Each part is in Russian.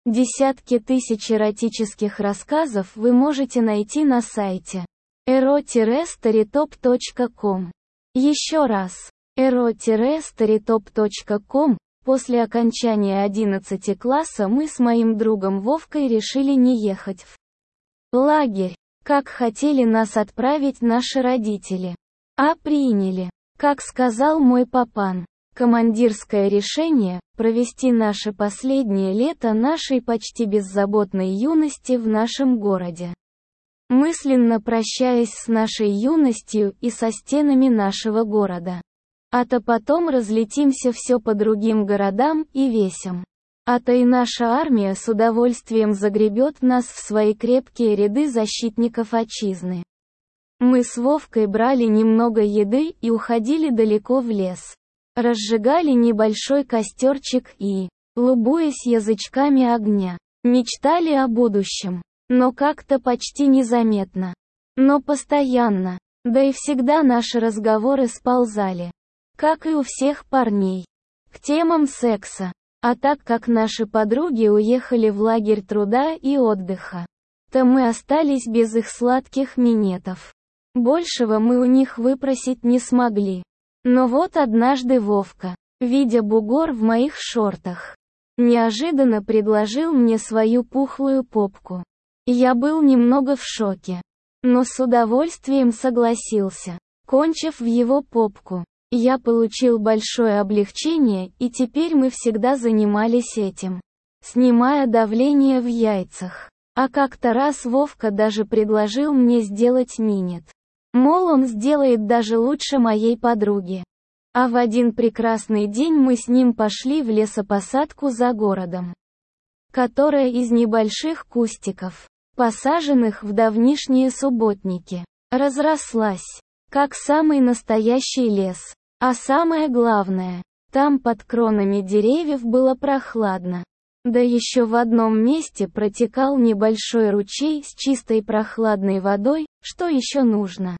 Десятки тысяч эротических рассказов вы можете найти на сайте ero-storytop.com. Еще раз. ero-storytop.com. После окончания 11 класса мы с моим другом Вовкой решили не ехать в лагерь, как хотели нас отправить наши родители. А приняли, как сказал мой папан, командирское решение – провести наше последнее лето нашей почти беззаботной юности в нашем городе. Мысленно прощаясь с нашей юностью и со стенами нашего города. А-то потом разлетимся все по другим городам и весям. А-то и наша армия с удовольствием загребет нас в свои крепкие ряды защитников отчизны. Мы с Вовкой брали немного еды и уходили далеко в лес. Разжигали небольшой костерчик и, лубуясь язычками огня, мечтали о будущем. Но как-то почти незаметно. Но постоянно. Да и всегда наши разговоры сползали, как и у всех парней, к темам секса. А так как наши подруги уехали в лагерь труда и отдыха, то мы остались без их сладких минетов. Большего мы у них выпросить не смогли. Но вот однажды Вовка, видя бугор в моих шортах, неожиданно предложил мне свою пухлую попку. Я был немного в шоке, но с удовольствием согласился. Кончив в его попку, я получил большое облегчение, и теперь мы всегда занимались этим, снимая давление в яйцах. А как-то раз Вовка даже предложил мне сделать минет. Мол, он сделает даже лучше моей подруги. А в один прекрасный день мы с ним пошли в лесопосадку за городом, которая из небольших кустиков, посаженных в давнишние субботники, разрослась, как самый настоящий лес. А самое главное, там под кронами деревьев было прохладно. Да еще в одном месте протекал небольшой ручей с чистой прохладной водой, что еще нужно?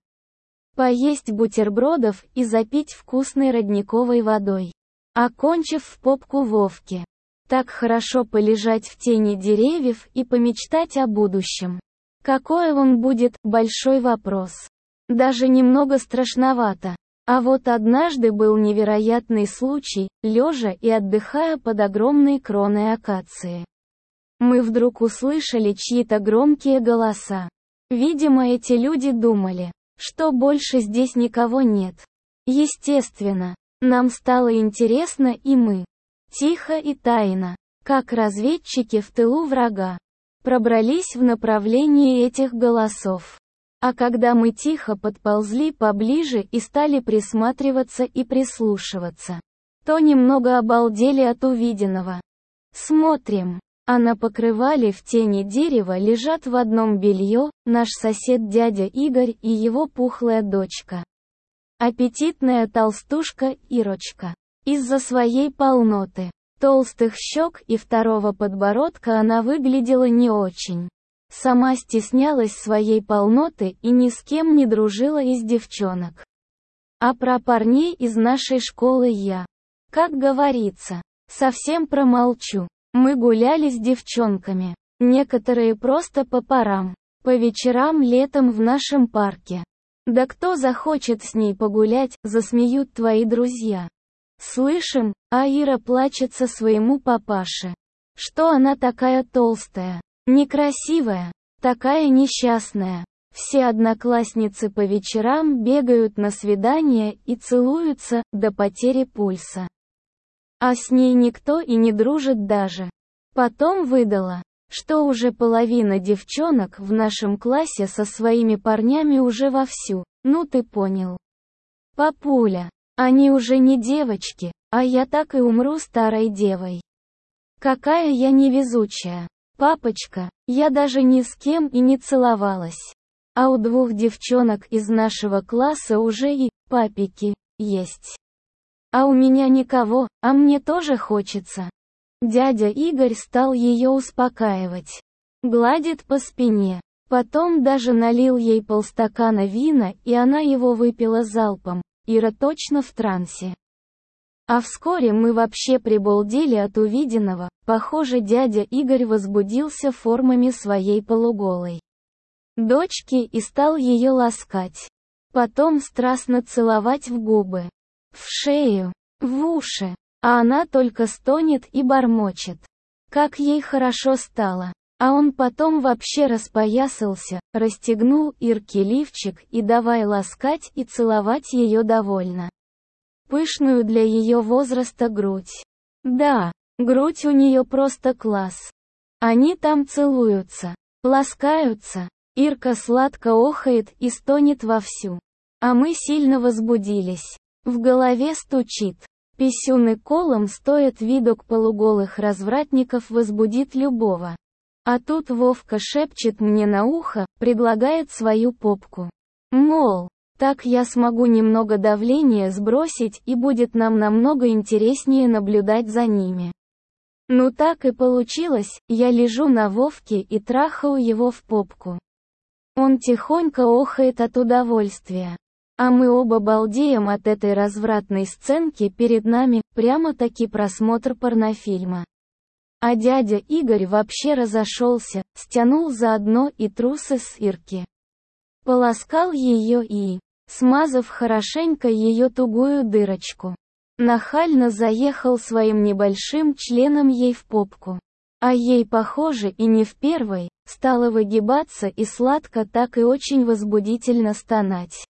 Поесть бутербродов и запить вкусной родниковой водой. Окончив в попку Вовки. Так хорошо полежать в тени деревьев и помечтать о будущем. Какой он будет, большой вопрос. Даже немного страшновато. А вот однажды был невероятный случай, лежа и отдыхая под огромной кроной акации. Мы вдруг услышали чьи-то громкие голоса. Видимо, эти люди думали, что больше здесь никого нет. Естественно, нам стало интересно, и мы, тихо и тайно, как разведчики в тылу врага, пробрались в направлении этих голосов. А когда мы тихо подползли поближе и стали присматриваться и прислушиваться, то немного обалдели от увиденного. Смотрим, а на покрывале в тени дерева лежат в одном белье наш сосед дядя Игорь и его пухлая дочка. Аппетитная толстушка Ирочка. Из-за своей полноты, толстых щек и второго подбородка она выглядела не очень. Сама стеснялась своей полноты и ни с кем не дружила из девчонок. А про парней из нашей школы я, как говорится, совсем промолчу. Мы гуляли с девчонками, некоторые просто по парам, по вечерам летом в нашем парке. Да кто захочет с ней погулять, засмеют твои друзья. Слышим, а Ира плачется своему папаше, что она такая толстая. Некрасивая, такая несчастная. Все одноклассницы по вечерам бегают на свидания и целуются до потери пульса. А с ней никто и не дружит даже. Потом выдала, что уже половина девчонок в нашем классе со своими парнями уже вовсю, ну ты понял. Папуля, они уже не девочки, а я так и умру старой девой. Какая я невезучая. Папочка, я даже ни с кем и не целовалась. А у двух девчонок из нашего класса уже и папики есть. А у меня никого, а мне тоже хочется. Дядя Игорь стал ее успокаивать. Гладит по спине. Потом даже налил ей полстакана вина, и она его выпила залпом. Ира точно в трансе. А вскоре мы вообще прибалдели от увиденного. Похоже, дядя Игорь возбудился формами своей полуголой дочки и стал ее ласкать. Потом страстно целовать в губы, в шею, в уши. А она только стонет и бормочет. Как ей хорошо стало. А он потом вообще распоясался, расстегнул Ирке лифчик и давай ласкать и целовать ее довольно пышную для ее возраста грудь. Да, грудь у нее просто класс. Они там целуются, ласкаются. Ирка сладко охает и стонет вовсю. А мы сильно возбудились. В голове стучит. Писюны колом стоят, видок полуголых развратников возбудит любого. А тут Вовка шепчет мне на ухо, предлагает свою попку. Мол, так я смогу немного давления сбросить и будет нам намного интереснее наблюдать за ними. Ну так и получилось, я лежу на Вовке и трахаю его в попку. Он тихонько охает от удовольствия. А мы оба балдеем от этой развратной сценки перед нами, прямо-таки просмотр порнофильма. А дядя Игорь вообще разошелся, стянул заодно и трусы с Ирки. Поласкал ее и, смазав хорошенько ее тугую дырочку, нахально заехал своим небольшим членом ей в попку. А ей, похоже, и не в первой, стало выгибаться и сладко так и очень возбудительно стонать.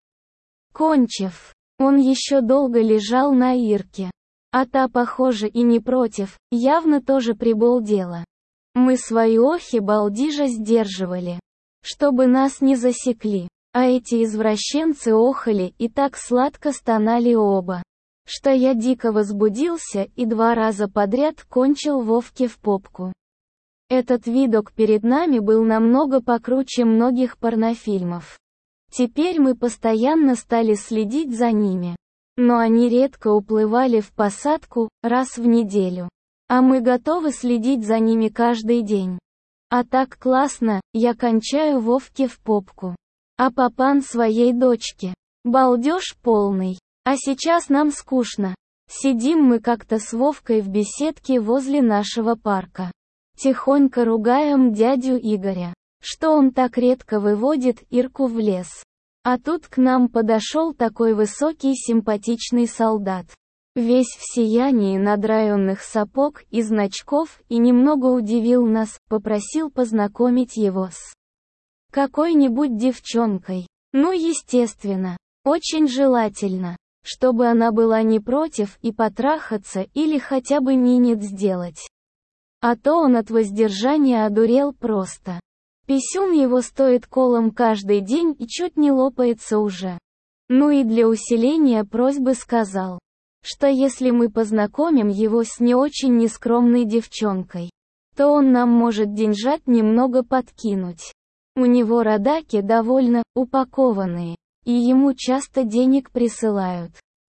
Кончив, он еще долго лежал на Ирке. А та, похоже, и не против, явно тоже прибалдела. Мы свои охи-балдижа сдерживали, чтобы нас не засекли. А эти извращенцы охали и так сладко стонали оба, что я дико возбудился и 2 раза подряд кончил Вовке в попку. Этот видок перед нами был намного покруче многих порнофильмов. Теперь мы постоянно стали следить за ними. Но они редко уплывали в посадку, раз в неделю. А мы готовы следить за ними каждый день. А так классно, я кончаю Вовке в попку. А папан своей дочке. Балдеж полный. А сейчас нам скучно. Сидим мы как-то с Вовкой в беседке возле нашего парка. Тихонько ругаем дядю Игоря, что он так редко выводит Ирку в лес. А тут к нам подошел такой высокий симпатичный солдат. Весь в сиянии надраенных сапог и значков и немного удивил нас, попросил познакомить его с какой-нибудь девчонкой. Ну естественно, очень желательно, чтобы она была не против и потрахаться или хотя бы минет сделать. А то он от воздержания одурел просто. Писюн его стоит колом каждый день и чуть не лопается уже. Ну и для усиления просьбы сказал, что если мы познакомим его с не очень нескромной девчонкой, то он нам может деньжат немного подкинуть. У него родаки довольно упакованные, и ему часто денег присылают.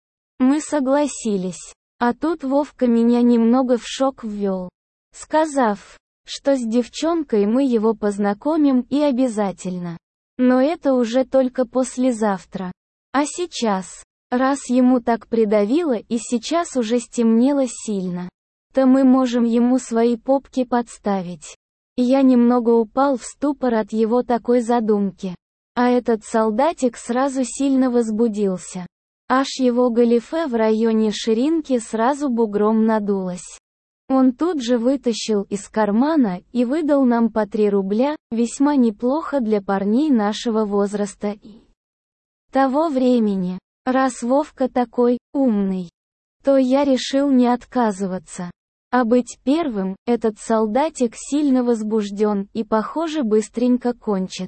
Мы согласились. А тут Вовка меня немного в шок ввел, сказав, что с девчонкой мы его познакомим и обязательно. Но это уже только послезавтра. А сейчас, раз ему так придавило и сейчас уже стемнело сильно, то мы можем ему свои попки подставить. Я немного упал в ступор от его такой задумки. А этот солдатик сразу сильно возбудился. Аж его галифе в районе ширинки сразу бугром надулось. Он тут же вытащил из кармана и выдал нам по 3 рубля, весьма неплохо для парней нашего возраста и того времени. Раз Вовка такой умный, то я решил не отказываться. А быть первым, этот солдатик сильно возбужден и, похоже, быстренько кончит.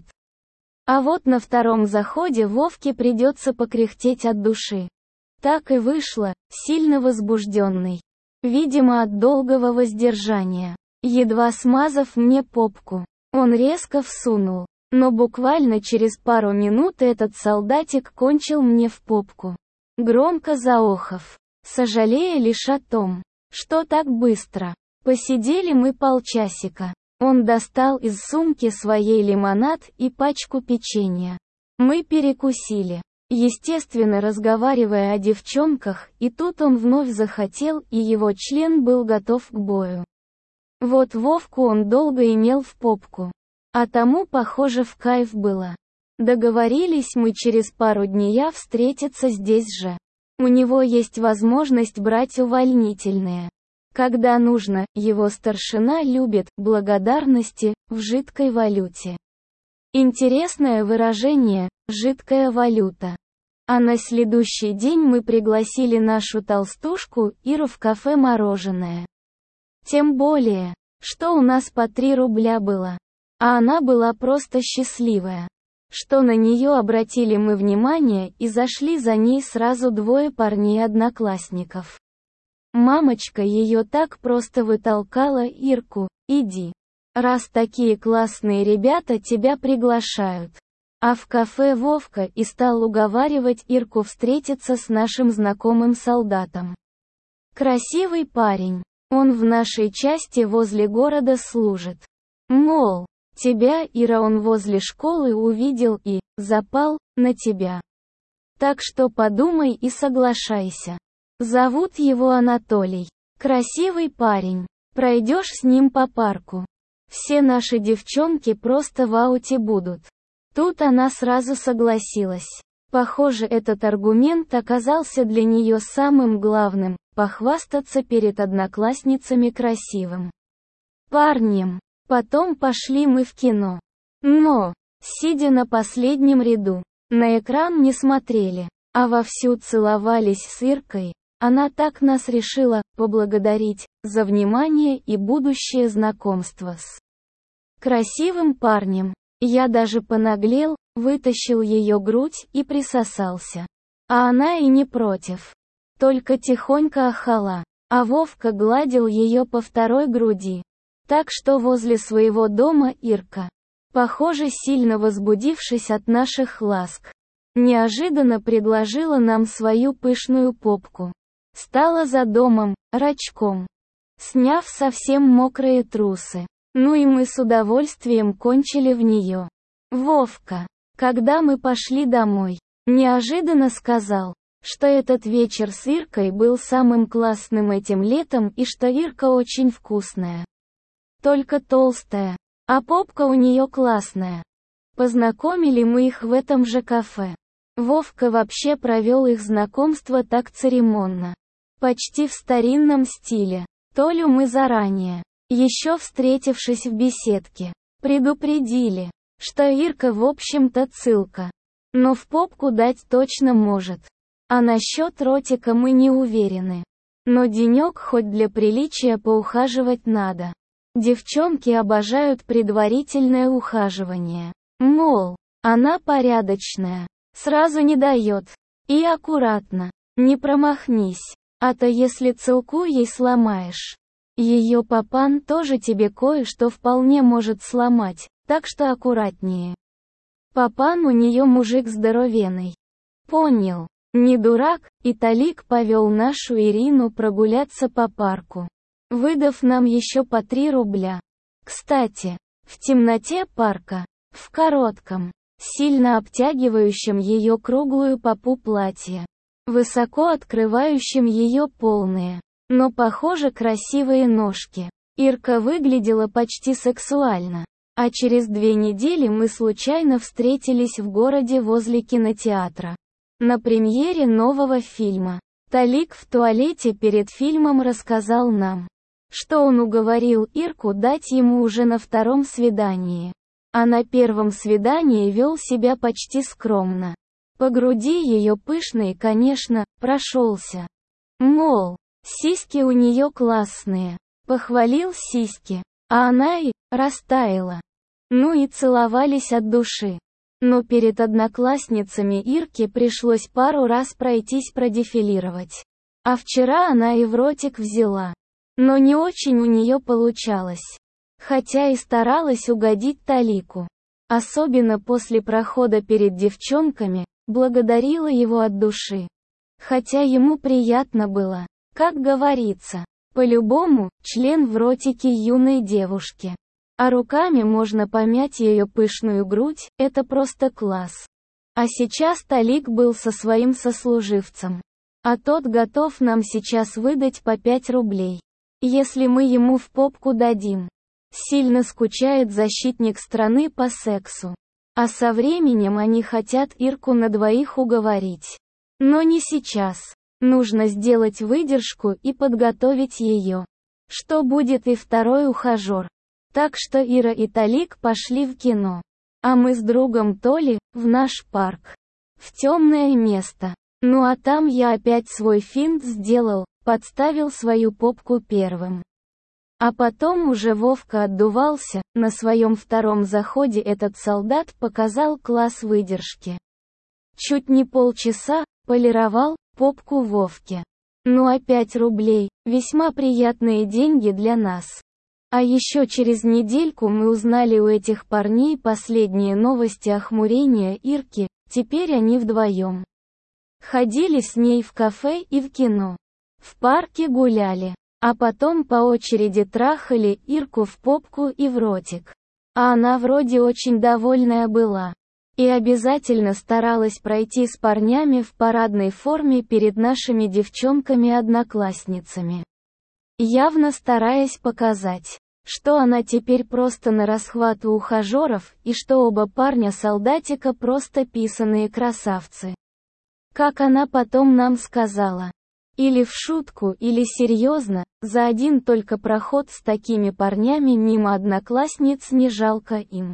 А вот на втором заходе Вовке придется покряхтеть от души. Так и вышло, сильно возбужденный. Видимо, от долгого воздержания. Едва смазав мне попку, он резко всунул. Но буквально через пару минут этот солдатик кончил мне в попку. Громко заохав, сожалея лишь о том, что так быстро. Посидели мы полчасика. Он достал из сумки своей лимонад и пачку печенья. Мы перекусили. естественно разговаривая о девчонках, и тут он вновь захотел, и его член был готов к бою. Вот Вовку он долго имел в попку. А тому, похоже, в кайф было. Договорились мы через пару дней встретиться здесь же. У него есть возможность брать увольнительные. Когда нужно, его старшина любит благодарности в жидкой валюте. Интересное выражение «жидкая валюта». А на следующий день мы пригласили нашу толстушку Иру в кафе «Мороженое». Тем более, что у нас по 3 рубля было. А она была просто счастливая. Что на нее обратили мы внимание и зашли за ней сразу 2 парней-одноклассников. Мамочка ее так просто вытолкала: «Ирку, иди. Раз такие классные ребята тебя приглашают». А в кафе Вовка и стал уговаривать Ирку встретиться с нашим знакомым солдатом. Красивый парень. Он в нашей части возле города служит. Мол, тебя, Ира, он возле школы увидел и запал на тебя. Так что подумай и соглашайся. Зовут его Анатолий. Красивый парень. Пройдешь с ним по парку. Все наши девчонки просто в ауте будут. Тут она сразу согласилась. Похоже, этот аргумент оказался для нее самым главным – похвастаться перед одноклассницами красивым парнем. Потом пошли мы в кино. Но, сидя на последнем ряду, на экран не смотрели, а вовсю целовались с Иркой. Она так нас решила поблагодарить за внимание и будущее знакомство с красивым парнем. Я даже понаглел, вытащил ее грудь и присосался. А она и не против. Только тихонько ахала. А Вовка гладил ее по 2 груди. Так что возле своего дома Ирка, похоже, сильно возбудившись от наших ласк, неожиданно предложила нам свою пышную попку. Стала за домом, рачком, сняв совсем мокрые трусы. Ну и мы с удовольствием кончили в нее. Вовка, когда мы пошли домой, неожиданно сказал, что этот вечер с Иркой был самым классным этим летом и что Ирка очень вкусная. Только толстая, а попка у нее классная. Познакомили мы их в этом же кафе. Вовка вообще провел их знакомство так церемонно. Почти в старинном стиле. Толю мы заранее, еще встретившись в беседке, предупредили, что Ирка в общем-то цылка, но в попку дать точно может. А насчет ротика мы не уверены. Но денек хоть для приличия поухаживать надо. Девчонки обожают предварительное ухаживание. Мол, она порядочная, сразу не дает. И аккуратно, не промахнись, а то если цылку ей сломаешь, ее папан тоже тебе кое-что вполне может сломать, так что аккуратнее. Папан у нее мужик здоровенный. Понял, не дурак, и Талик повел нашу Ирину прогуляться по парку, выдав нам еще по 3 рубля. Кстати, в темноте парка, в коротком, сильно обтягивающем ее круглую попу платье, высоко открывающем ее полные, но, похоже, красивые ножки, Ирка выглядела почти сексуально. А через 2 недели мы случайно встретились в городе возле кинотеатра. На премьере нового фильма. Талик в туалете перед фильмом рассказал нам, что он уговорил Ирку дать ему уже на 2-м свидании. А на 1-м свидании вел себя почти скромно. По груди ее пышной, конечно, прошелся. Мол, сиськи у нее классные. Похвалил сиськи. А она и растаяла. Ну и целовались от души. Но перед одноклассницами Ирке пришлось пару раз пройтись продефилировать. А вчера она и в ротик взяла. Но не очень у нее получалось. Хотя и старалась угодить Талику. Особенно после прохода перед девчонками, благодарила его от души. Хотя ему приятно было. Как говорится, по-любому, член в ротике юной девушки. А руками можно помять ее пышную грудь, это просто класс. А сейчас Толик был со своим сослуживцем. А тот готов нам сейчас выдать по 5 рублей. Если мы ему в попку дадим. Сильно скучает защитник страны по сексу. А со временем они хотят Ирку на двоих уговорить. Но не сейчас. Нужно сделать выдержку и подготовить ее. Что будет и второй ухажер. Так что Ира и Толик пошли в кино. А мы с другом Толи, в наш парк. В темное место. Ну а там я опять свой финт сделал, подставил свою попку первым. А потом уже Вовка отдувался, на своем втором заходе этот солдат показал класс выдержки. Чуть не полчаса, полировал попку Вовке. Ну а 5 рублей, весьма приятные деньги для нас. А еще через недельку мы узнали у этих парней последние новости охмурения Ирки, теперь они вдвоем. Ходили с ней в кафе и в кино. В парке гуляли. А потом по очереди трахали Ирку в попку и в ротик. А она вроде очень довольная была. И обязательно старалась пройти с парнями в парадной форме перед нашими девчонками-одноклассницами. Явно стараясь показать, что она теперь просто на расхват у ухажеров, и что оба парня-солдатика просто писаные красавцы. Как она потом нам сказала. Или в шутку, или серьезно, за один только проход с такими парнями мимо одноклассниц не жалко им.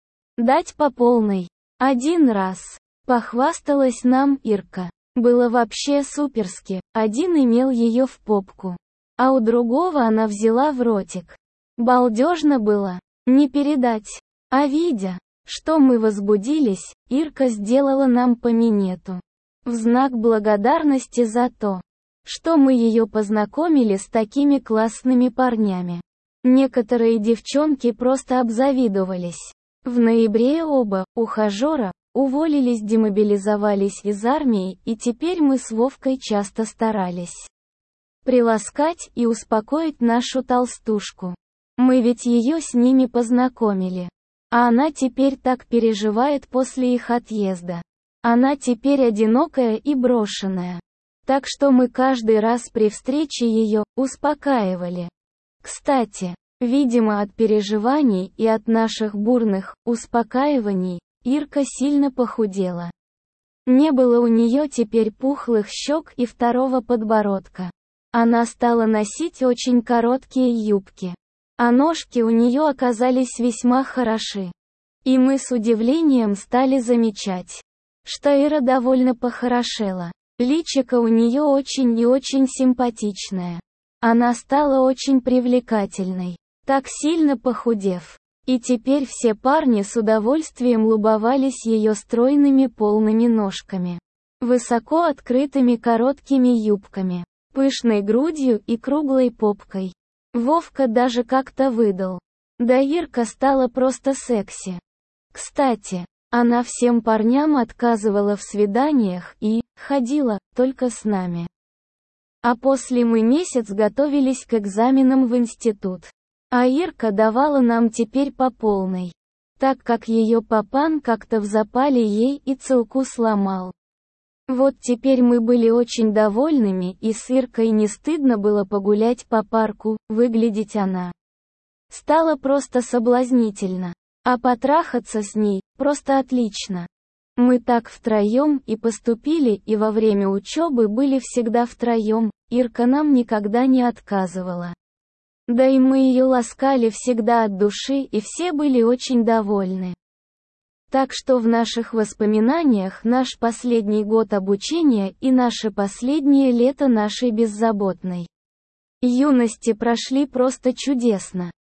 Дать по полной. Один раз. Похвасталась нам Ирка. Было вообще суперски, один имел ее в попку. А у другого она взяла в ротик. Балдежно было. Не передать. А видя, что мы возбудились, Ирка сделала нам по минету. В знак благодарности за то, что мы ее познакомили с такими классными парнями. Некоторые девчонки просто обзавидовались. В ноябре оба ухажера уволились, демобилизовались из армии, и теперь мы с Вовкой часто старались приласкать и успокоить нашу толстушку. Мы ведь ее с ними познакомили. А она теперь так переживает после их отъезда. Она теперь одинокая и брошенная. Так что мы каждый раз при встрече ее успокаивали. Кстати, видимо от переживаний и от наших бурных успокаиваний, Ирка сильно похудела. Не было у нее теперь пухлых щек и второго подбородка. Она стала носить очень короткие юбки. А ножки у нее оказались весьма хороши. И мы с удивлением стали замечать, что Ира довольно похорошела. Личико у нее очень и очень симпатичное. Она стала очень привлекательной, так сильно похудев. И теперь все парни с удовольствием любовались ее стройными полными ножками, высоко открытыми короткими юбками, пышной грудью и круглой попкой. Вовка даже как-то выдал. Да Ирка стала просто секси. Кстати, она всем парням отказывала в свиданиях и ходила только с нами. А после мы месяц готовились к экзаменам в институт. А Ирка давала нам теперь по полной, так как ее папан как-то в запале ей и целку сломал. Вот теперь мы были очень довольными, и с Иркой не стыдно было погулять по парку, выглядеть она стала просто соблазнительно. А потрахаться с ней просто отлично. Мы так втроем и поступили, и во время учебы были всегда втроем, Ирка нам никогда не отказывала. Да и мы ее ласкали всегда от души, и все были очень довольны. Так что в наших воспоминаниях наш последний год обучения и наше последнее лето нашей беззаботной юности прошли просто чудесно.